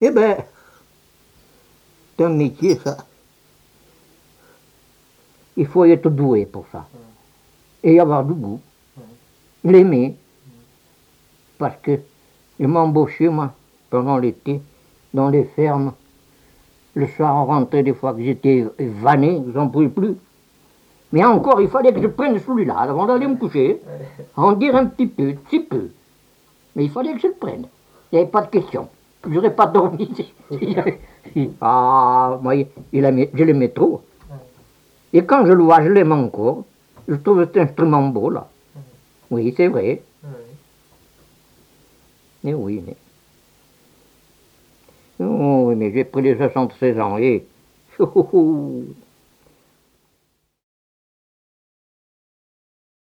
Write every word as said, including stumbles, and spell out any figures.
Eh ben, c'est un métier, ça. Il faut être doué pour ça. Et avoir du goût. L'aimer. Parce que je m'embauchais, moi, pendant l'été, dans les fermes. Le soir, on rentrait des fois que j'étais vanné, j'en pouvais plus. Mais encore, il fallait que je prenne celui-là avant d'aller me coucher. En dire un petit peu, petit peu. Mais il fallait que je le prenne. Il n'y avait pas de question. Je n'aurais pas dormi. Ah, moi, il aimait, je l'aimais trop. Et quand je le vois, je l'aime encore. Je trouve cet instrument beau, là. Oui, c'est vrai. Mais oui, mais... Oh, oui, mais j'ai pris les soixante-seize ans, et...